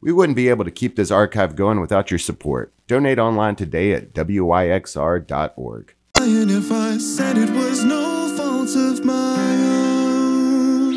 We wouldn't be able to keep this archive going without your support. Donate online today at wyxr.org. And if I said it was no fault of my own.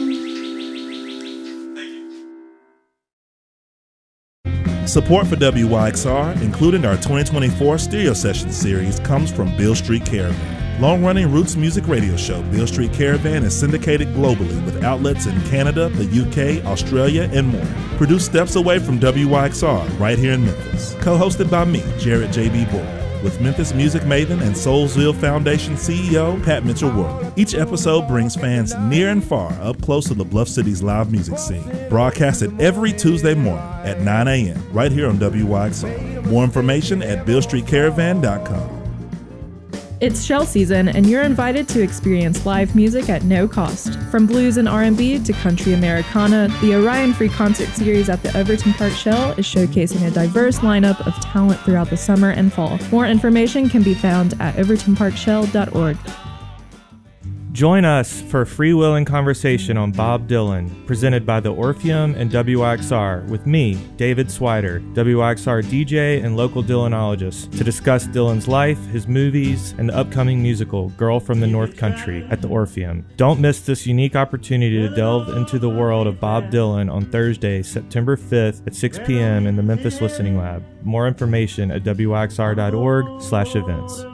Support for WYXR, including our 2024 Stereo Session series, comes from Beale Street Caravan. Long-running roots music radio show Beale Street Caravan is syndicated globally with outlets in Canada, the UK, Australia, and more. Produced steps away from WYXR right here in Memphis. Co-hosted by me, Jared J.B. Boyd, with Memphis music maven and Soulsville Foundation CEO Pat Mitchell-Worley. Each episode brings fans near and far up close to the Bluff City's live music scene. Broadcasted every Tuesday morning at 9 a.m. right here on WYXR. More information at BealeStreetCaravan.com. It's Shell season, and you're invited to experience live music at no cost. From blues and R&B to country Americana, the Orion Free Concert Series at the Overton Park Shell is showcasing a diverse lineup of talent throughout the summer and fall. More information can be found at overtonparkshell.org. Join us for Freewheeling Conversation on Bob Dylan, presented by the Orpheum and WYXR, with me, David Swider, WYXR DJ and local Dylanologist, to discuss Dylan's life, his movies, and the upcoming musical, Girl from the North Country, at the Orpheum. Don't miss this unique opportunity to delve into the world of Bob Dylan on Thursday, September 5th at 6 p.m. in the Memphis Listening Lab. More information at wyxr.org/events.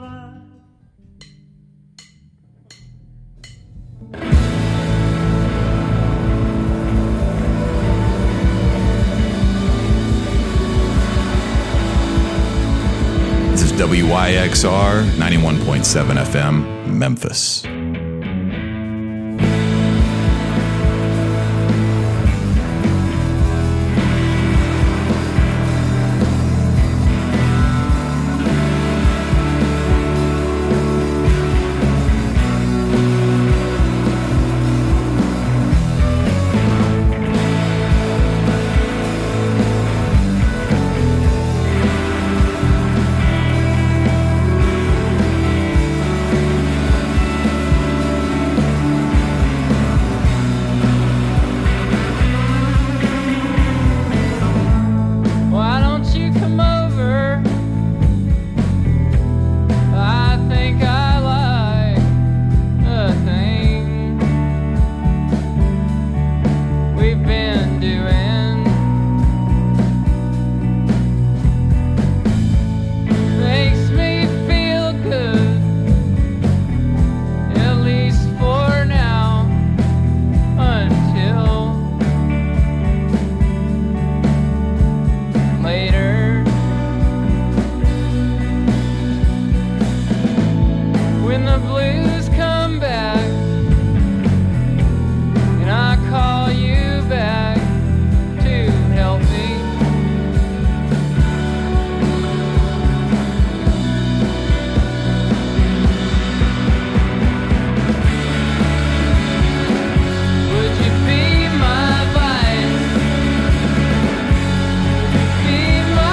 WYXR 91.7 FM, Memphis. Be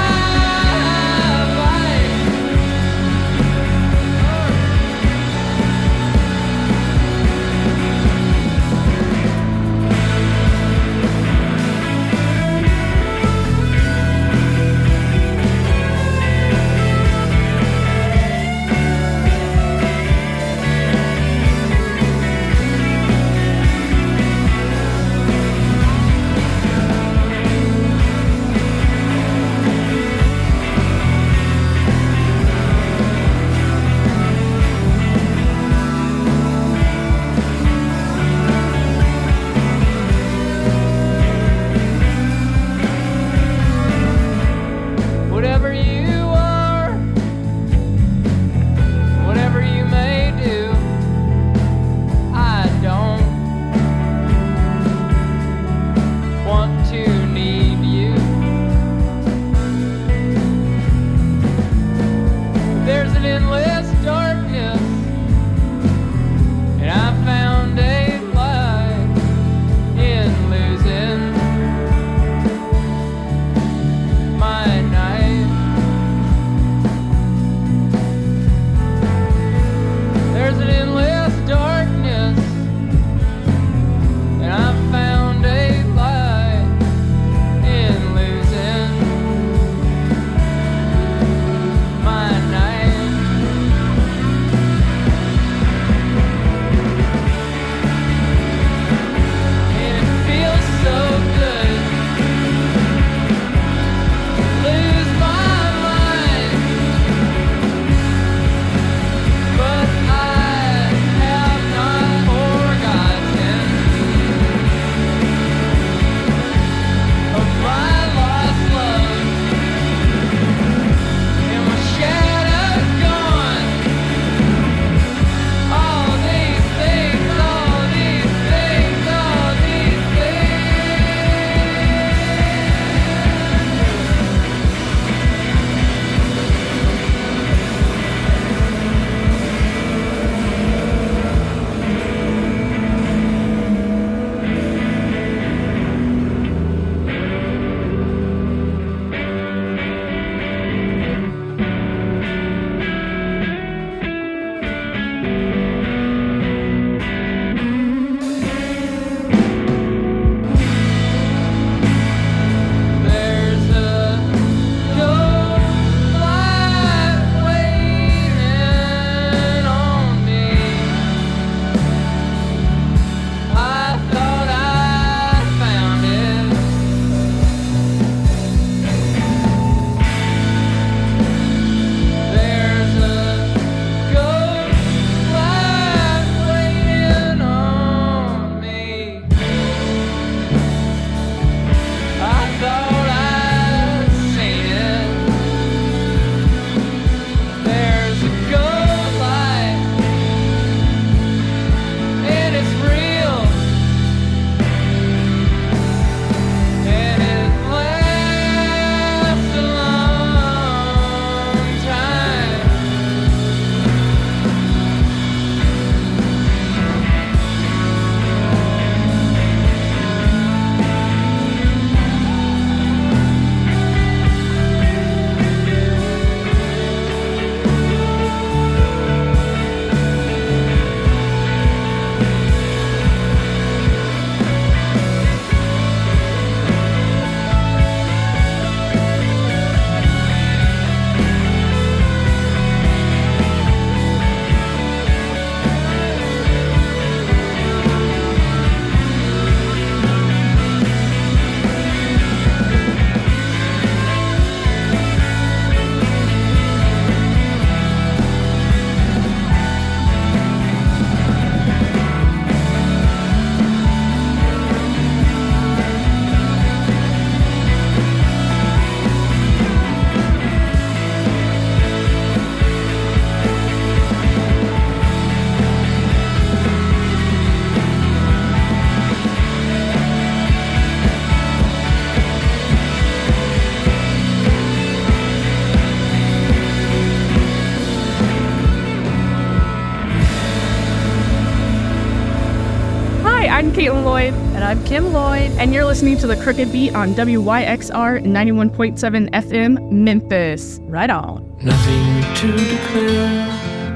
I'm Caitlin Lloyd. And I'm Kim Lloyd. And you're listening to The Crooked Beat on WYXR 91.7 FM, Memphis. Right on. Nothing to declare.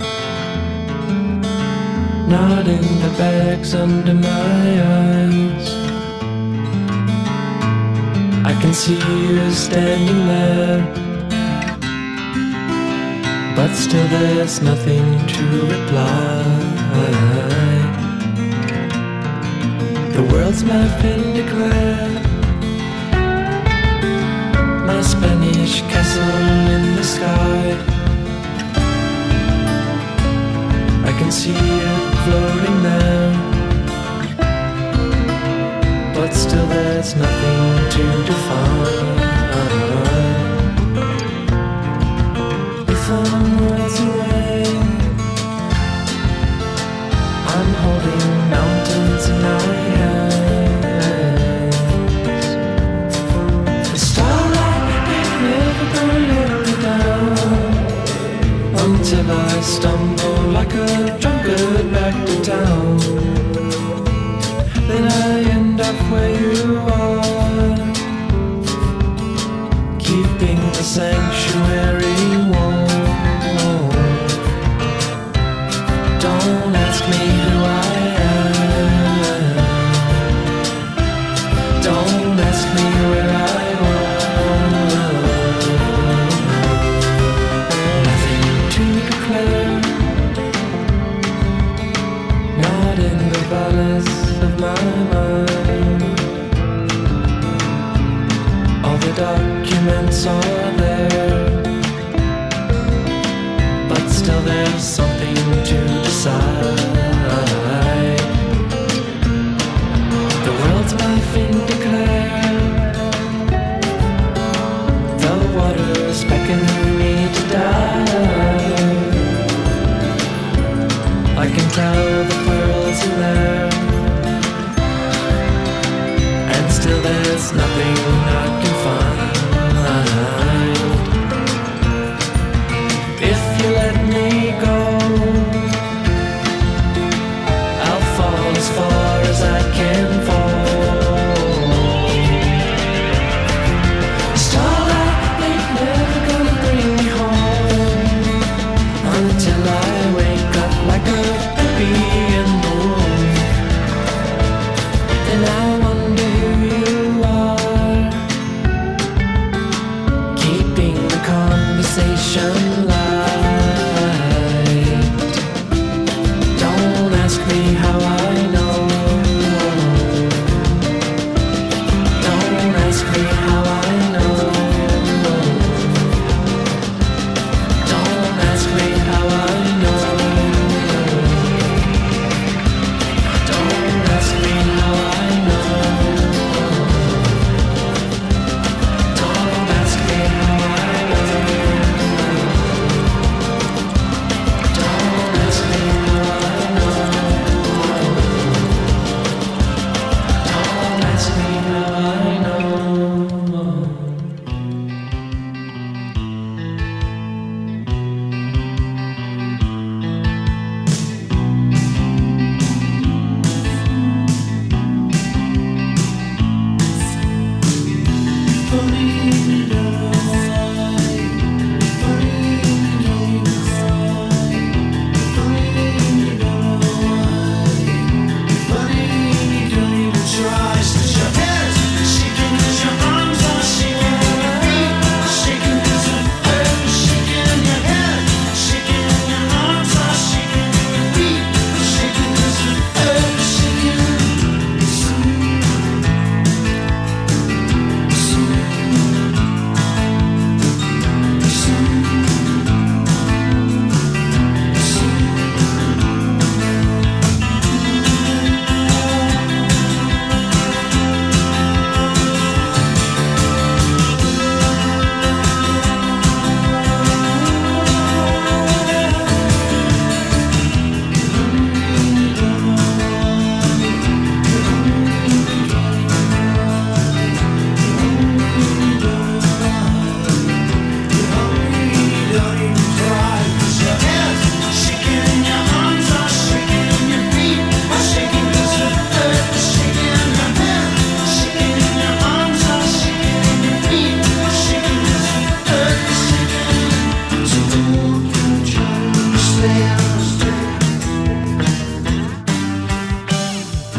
Not in the bags under my eyes. I can see you standing there, but still there's nothing to reply. The world's map been declared, my Spanish castle in the sky. I can see it floating there, but still there's nothing to define. If I'm worlds away, I'm holding mountains in my hands. The starlight ain't never gonna let me down, until I stumble like a drunkard back to town. Then I end up where you are, keeping the sanctuary warm. Don't ask me who I am, don't ask me where I was. Nothing to declare, not in the valleys of my mind. All the documents are there, but still there's something to decide. The world's my fin declared, the water's beckoning me to die. I can tell the pearls in there, and still there's nothing I can find. If you let me go, I'll fall as far as I can fall. Starlight ain't never gonna bring me home, until I wake up like a baby in the womb. Then I wonder who you are, keeping the conversation light. Don't ask me how I know, don't ask me how I know, don't ask me how I know, don't ask me how I know, don't ask me how I know, don't ask me how I know, don't ask me how I know.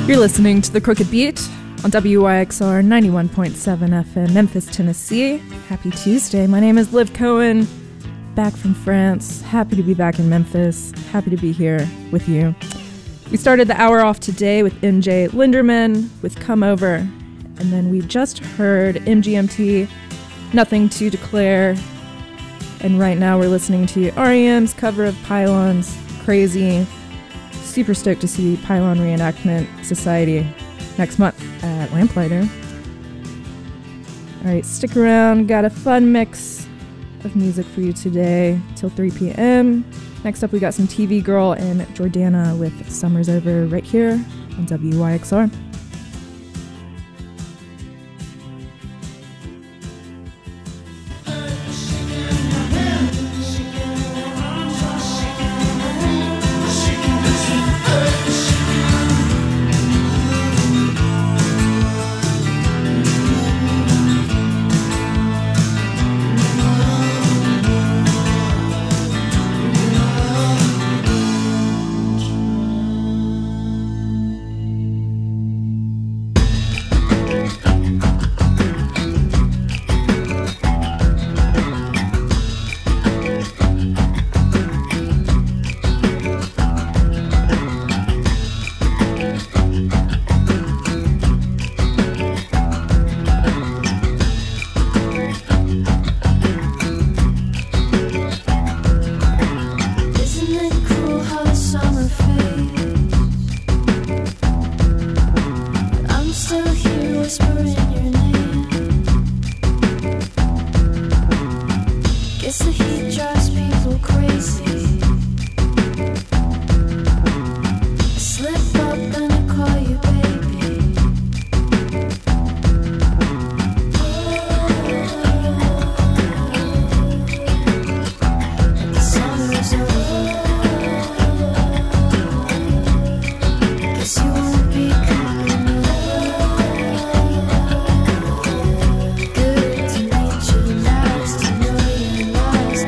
You're listening to The Crooked Beat on WYXR 91.7 FM, Memphis, Tennessee. Happy Tuesday. My name is Liv Cohen, back from France. Happy to be back in Memphis. Happy to be here with you. We started the hour off today with MJ Linderman with Come Over, and then we just heard MGMT, Nothing to Declare, and right now we're listening to REM's cover of Pylon's Crazy. Super stoked to see Pylon Reenactment Society next month at Lamplighter. Alright, stick around. Got a fun mix of music for you today till 3 p.m. Next up, we got some TV Girl and Jordana with Summer's Over right here on WYXR. Good to meet you, nice to know you, nice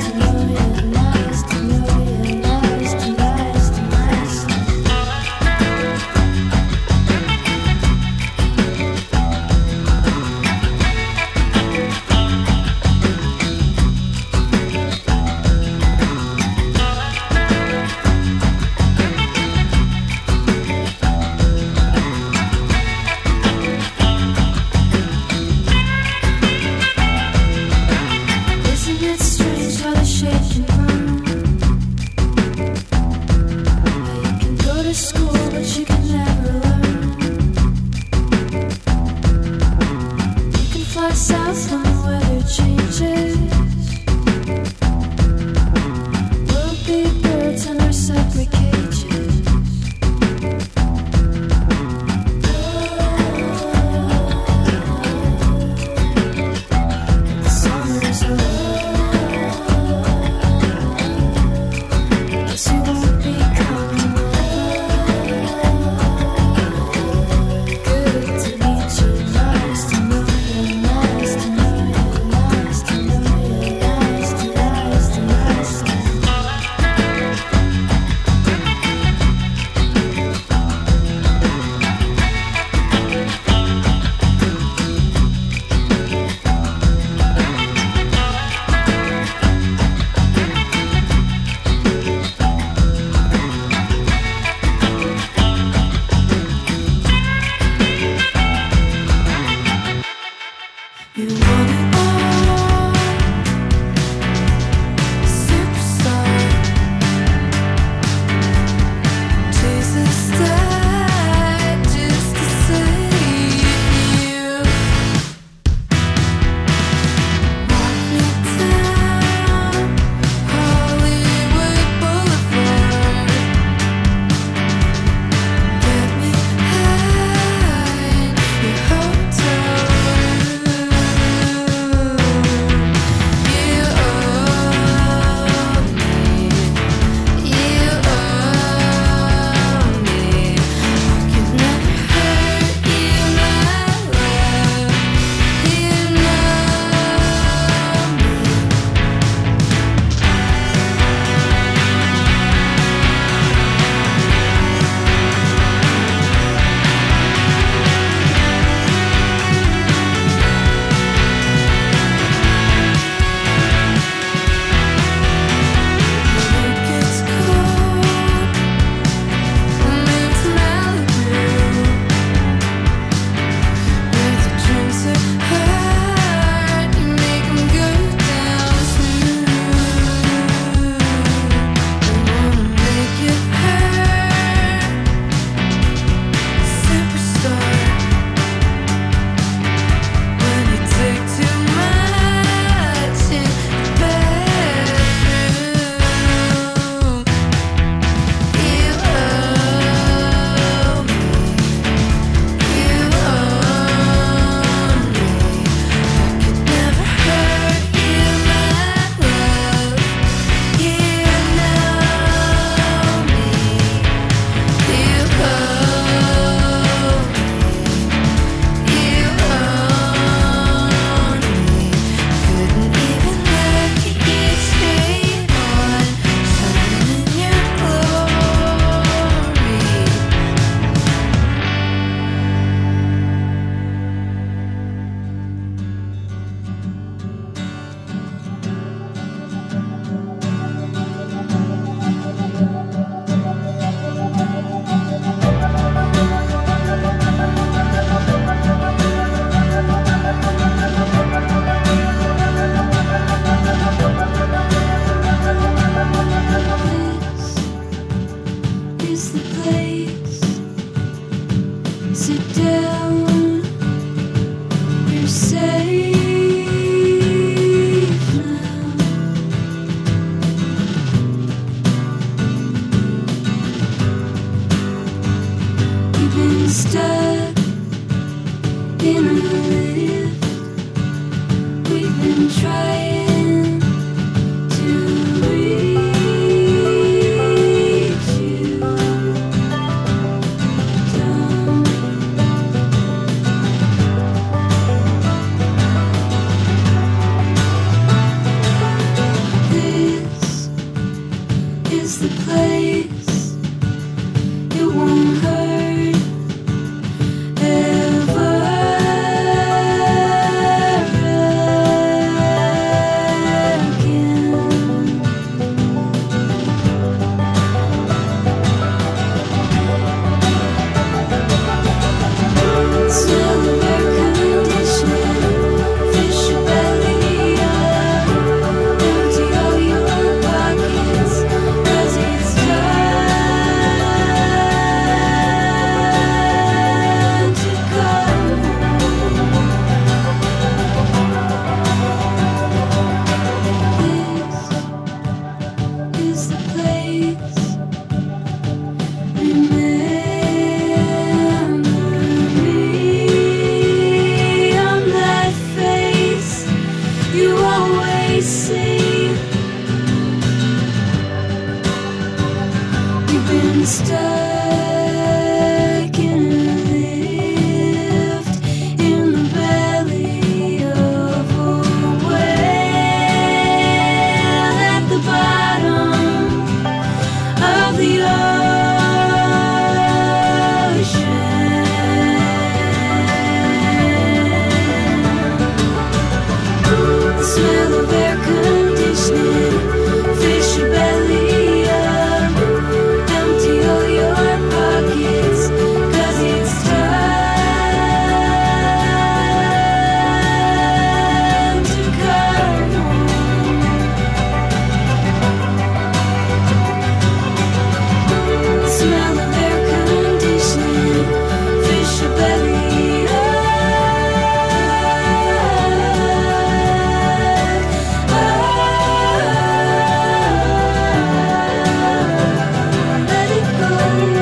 see. You've been stuck in a lift in the belly of a whale at the bottom of the ocean. The smell of air conditioning, fish your belly up, empty all your pockets, 'cause it's time to come home. The smell of air conditioning, fish your belly up. Let it go.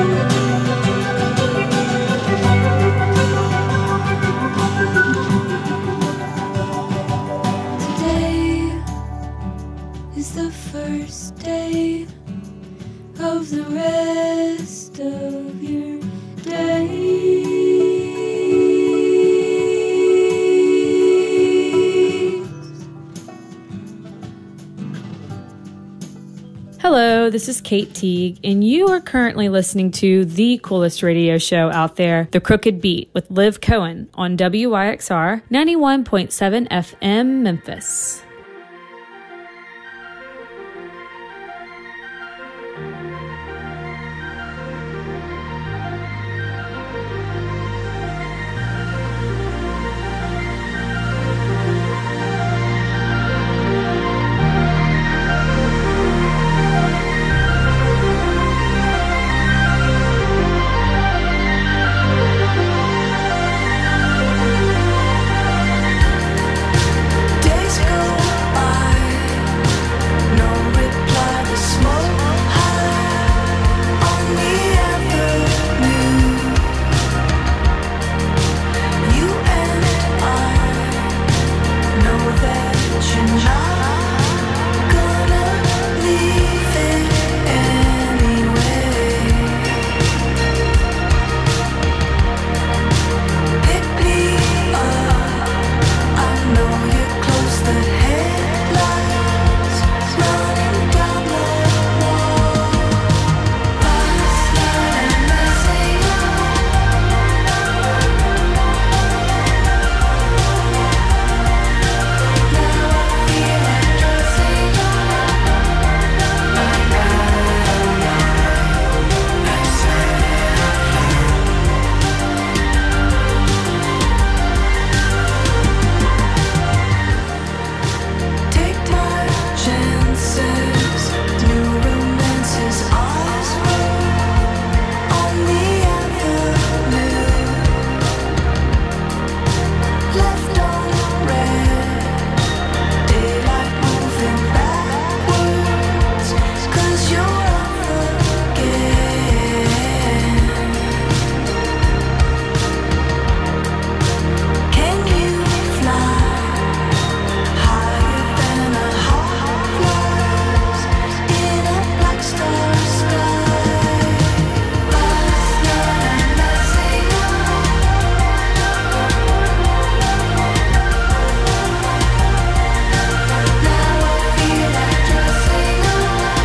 Today is the first day of the rest of your days. Hello, this is Kate Teague, and you are currently listening to the coolest radio show out there, The Crooked Beat, with Liv Cohen on WYXR 91.7 FM Memphis. Days go by, no reply, the smoke high on the avenue. You and I know that you're not gonna leave it anyway. Pick me up, I know you're close, the headlights running down the wall. Last night I'm messing up. Now I feel like dressing up. Take my chances, new romances, eyes roll on the avenue. Left on red, daylight moving backwards, 'cause you're off again. Can you fly higher than a hawk flies in a black star sky? Last night I'm messing up. Now I feel like dressing up.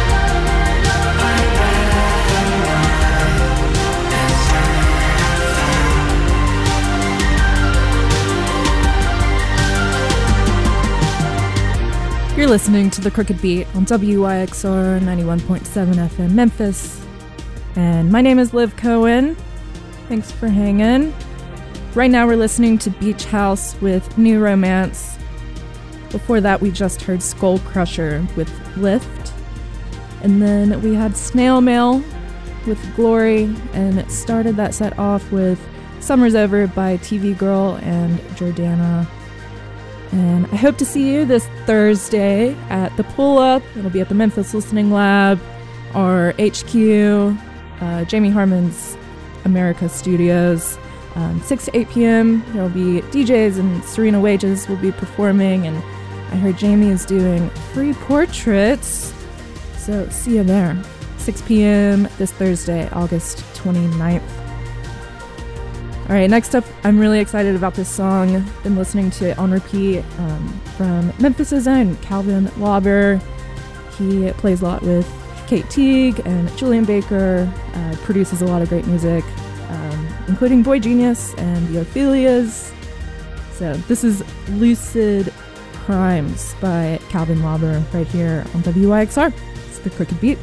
You're listening to The Crooked Beat on WYXR 91.7 FM Memphis. And my name is Liv Cohen. Thanks for hanging. Right now we're listening to Beach House with New Romance. Before that we just heard Skull Crusher with Lift. And then we had Snail Mail with Glory. And it started that set off with Summer's Over by TV Girl and Jordana. And I hope to see you this Thursday at the Pull-Up. It'll be at the Memphis Listening Lab, our HQ, Jamie Harmon's America Studios. 6 to 8 p.m. There'll be DJs and Serena Wages will be performing, and I heard Jamie is doing free portraits, so see you there. 6 p.m. this Thursday, August 29th. All right, next up, I'm really excited about this song. Been listening to it on repeat from Memphis' own Calvin Lauber. He plays a lot with Kate Teague and Julian Baker, produces a lot of great music, including Boy Genius and the Ophelias. So this is Lucid Crimes by Calvin Lauber right here on WYXR. It's the Crooked Beat.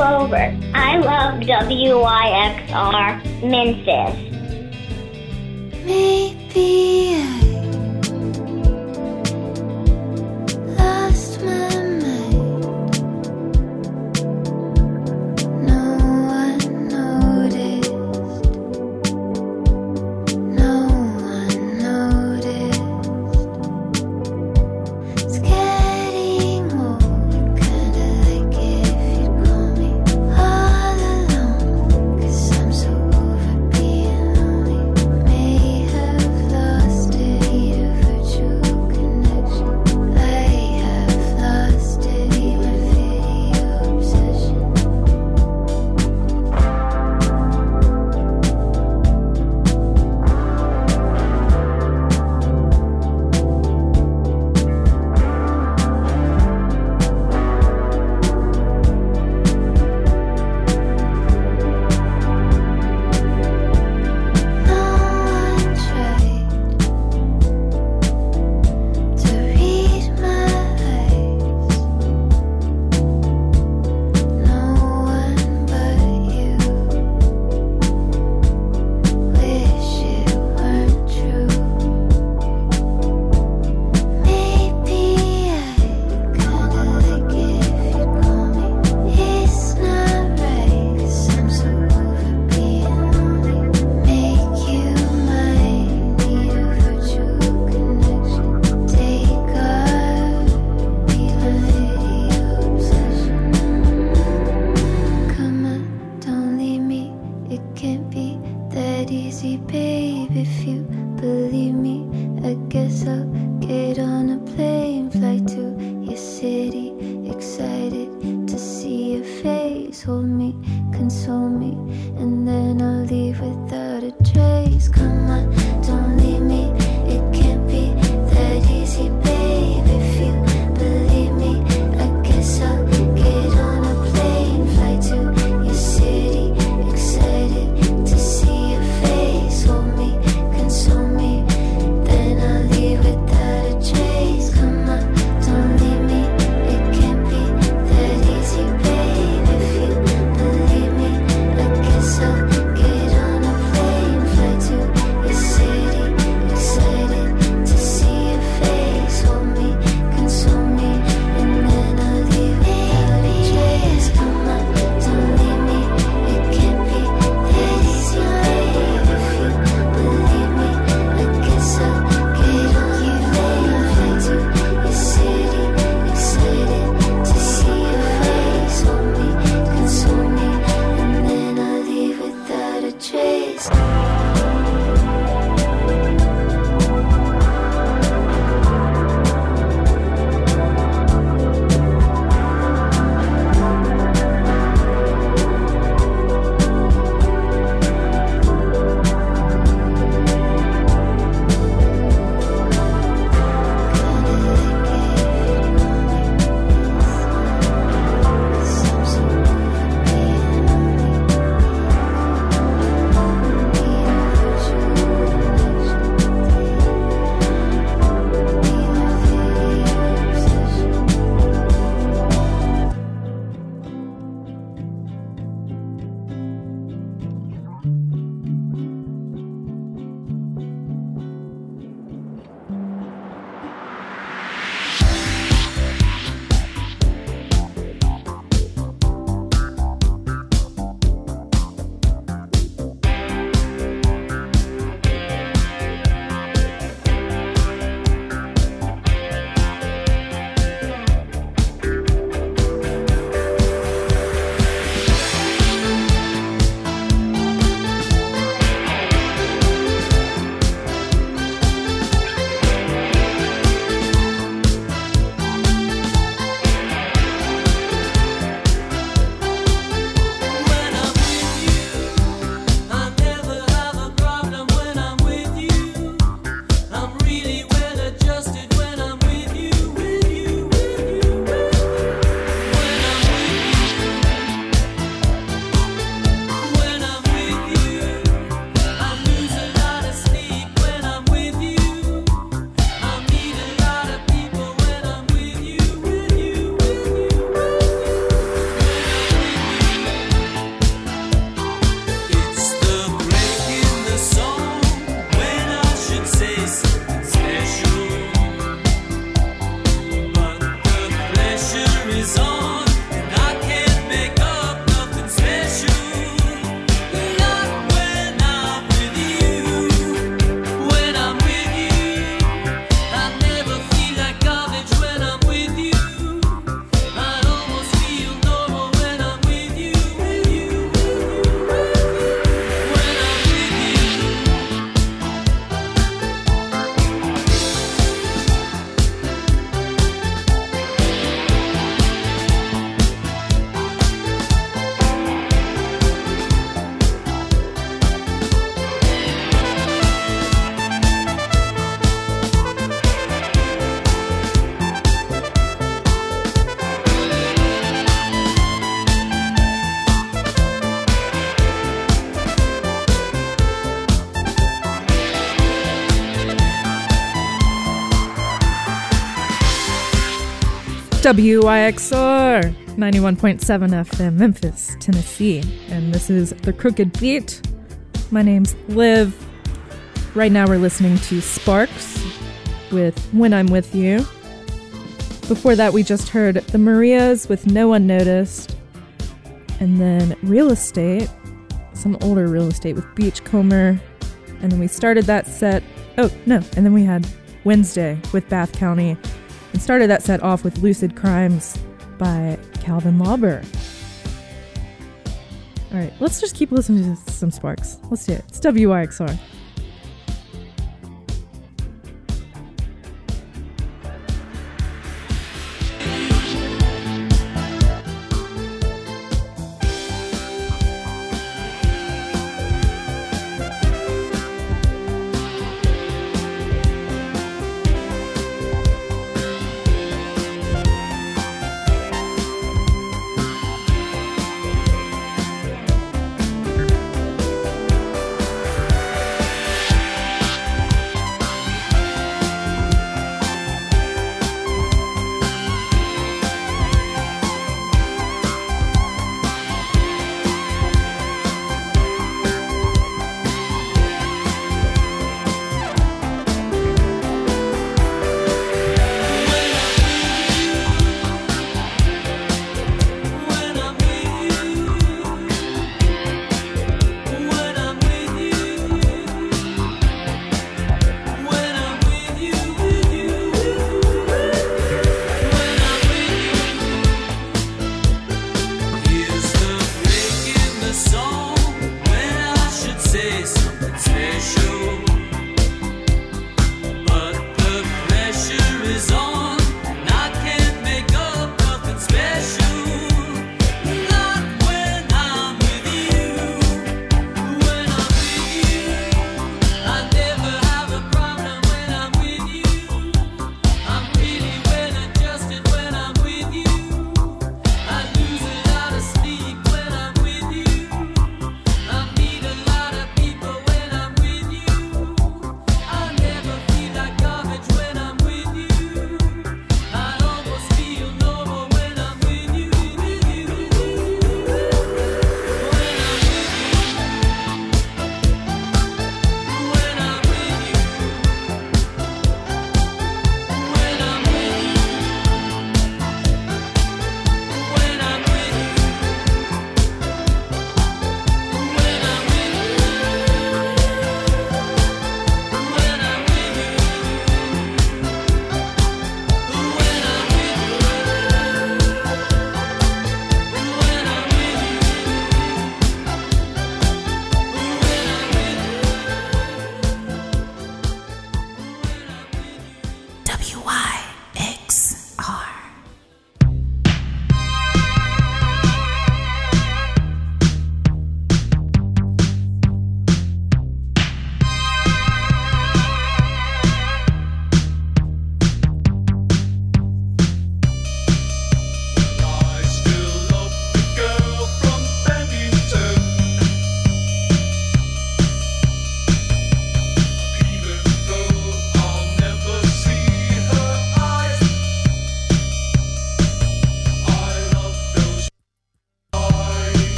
Clover. I love WYXR Memphis. Maybe I lost my mind. No one noticed. No one noticed. It's getting old. Kinda like if you'd call me all alone. 'Cause I'm so over being lonely. May have lost it. WYXR 91.7 FM, Memphis, Tennessee. And this is The Crooked Beat. My name's Liv. Right now we're listening to Sparks with When I'm With You. Before that, we just heard the Marias with No One Noticed. And then Real Estate, some older Real Estate with Beachcomber. And then we started that set. Oh, no. And then we had Wednesday with Bath County. And started that set off with Lucid Crimes by Calvin Lauber. All right, let's just keep listening to some Sparks. Let's do it. It's WYXR.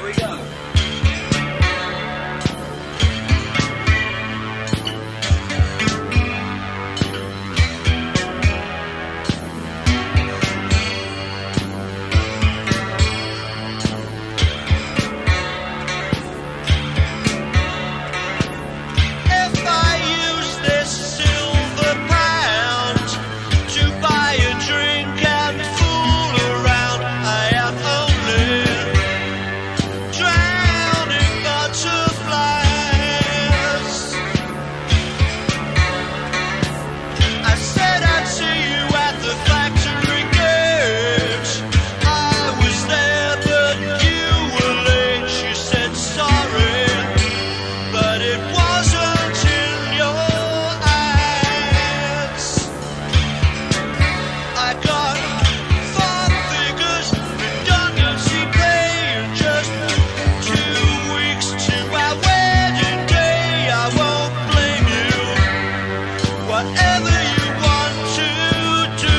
we go. If I use this silver pound to buy a drink and fool around, I am only drowning butterflies. I said I'd see you at the factory gate. I was there, but you were late. You said sorry, but it wasn't in your eyes. I got 4 figures, redundancy pay, and just 2 weeks to our wedding day. I won't blame you, whatever you want to do.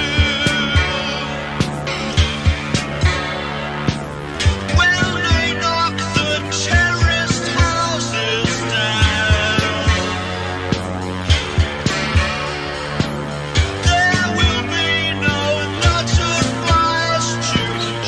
When they knock the terraced houses down, there will be no butterflies to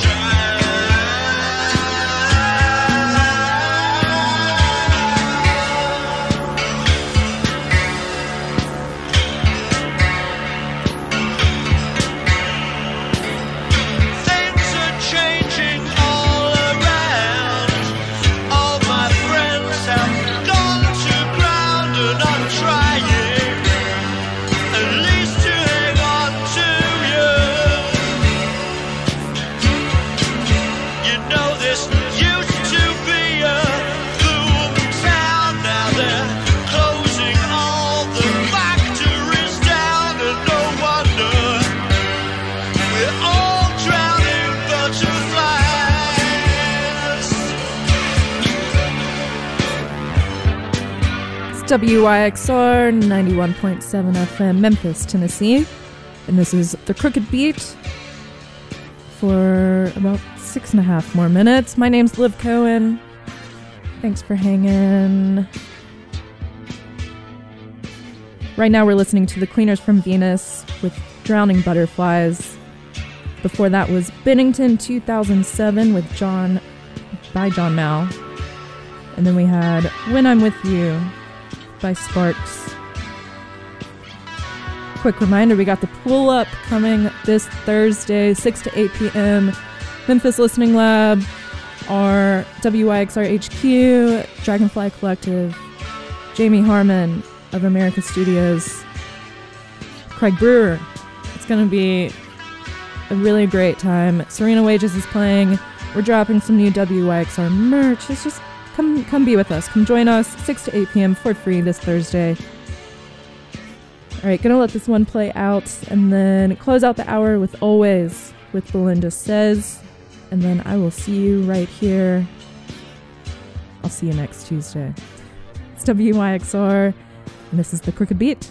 Things are changing all around. All my friends have gone to ground, and I'm trying at least to hang on to you. You know this used to be a boom town. Now they're closing all the factories down, and no wonder we're all drowning butterflies. It's WYXR 91.7 FM, Memphis, Tennessee. And this is The Crooked Beat for about 6.5 more minutes. My name's Liv Cohen. Thanks for hanging. Right now we're listening to The Cleaners from Venus with Drowning Butterflies. Before that was Bennington 2007 with by John Mao. And then we had When I'm With You by Sparks. Quick reminder, we got the Pull Up coming this Thursday, 6 to 8 p.m. Memphis Listening Lab, our WYXR HQ, Dragonfly Collective, Jamie Harmon of America Studios, Craig Brewer. It's going to be a really great time. Serena Wages is playing. We're dropping some new WYXR merch. It's just come be with us. Come join us 6 to 8 p.m. for free this Thursday. All right, gonna let this one play out and then close out the hour with Always with Belinda Says, and then I will see you right here. I'll see you next Tuesday. It's WYXR, and this is The Crooked Beat.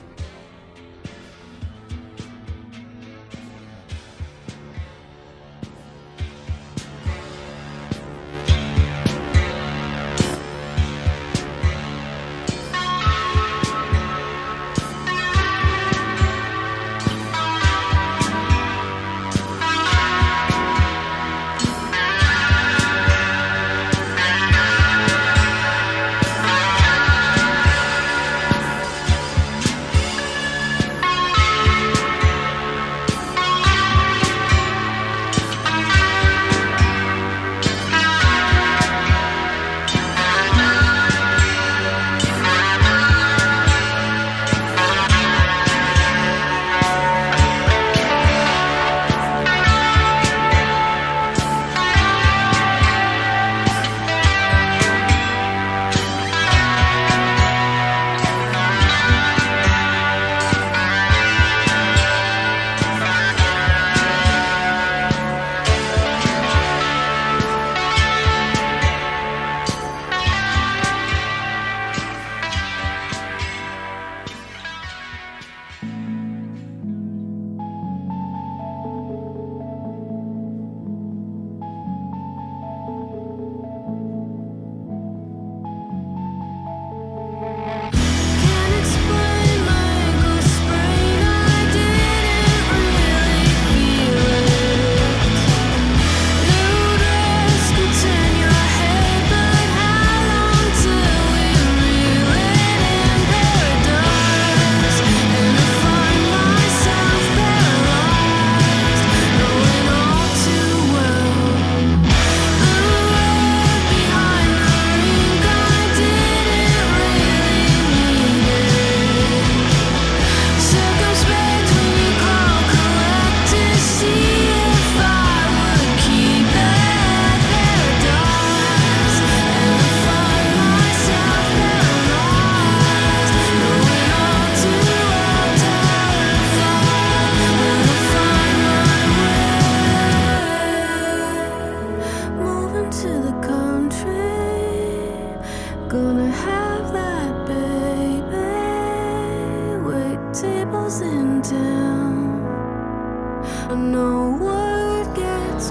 Gonna have that baby. Wait tables in town. I know word gets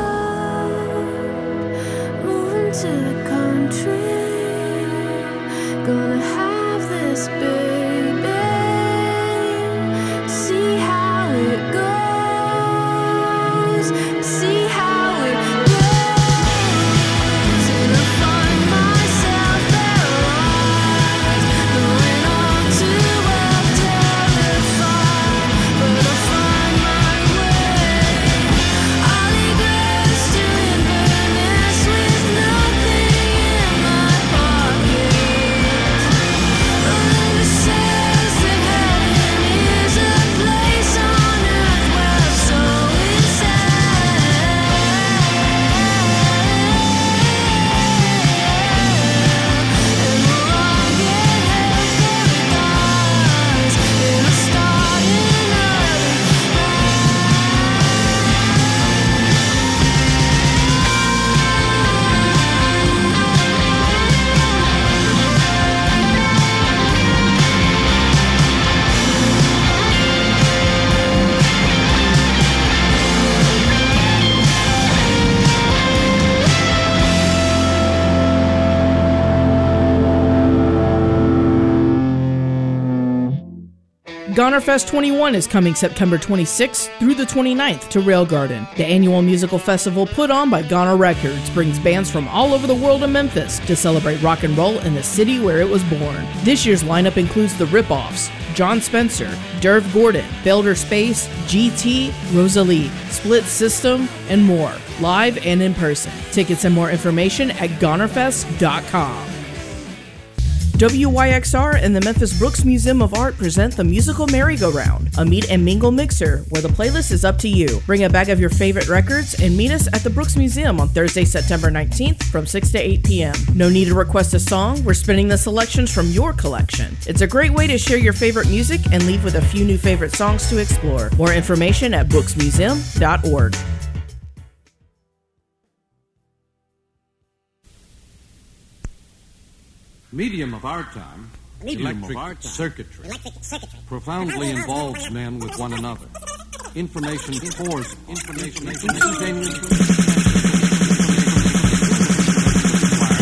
around. Moving to the country. Gonna have this baby. See how it goes. See how it goes. And I find myself paralyzed, going on too well terrified. But I find my way. I'll egress to Inverness with nothing in my pocket. Linda says that heaven is a place on earth where so is and we'll all get paradise. It'll start in early Gonerfest 21 is coming September 26th through the 29th to Rail Garden. The annual musical festival put on by Goner Records brings bands from all over the world in Memphis to celebrate rock and roll in the city where it was born. This year's lineup includes the Rip-Offs, John Spencer, Derv Gordon, Felder Space, GT, Rosalie, Split System, and more, live and in person. Tickets and more information at gonerfest.com. WYXR and the Memphis Brooks Museum of Art present the Musical Merry-Go-Round, a meet and mingle mixer where the playlist is up to you. Bring a bag of your favorite records and meet us at the Brooks Museum on Thursday, September 19th from 6 to 8 p.m. No need to request a song, we're spinning the selections from your collection. It's a great way to share your favorite music and leave with a few new favorite songs to explore. More information at booksmuseum.org. Medium of our time, electric circuitry, profoundly involves men with one another. Information pours, information instantaneously.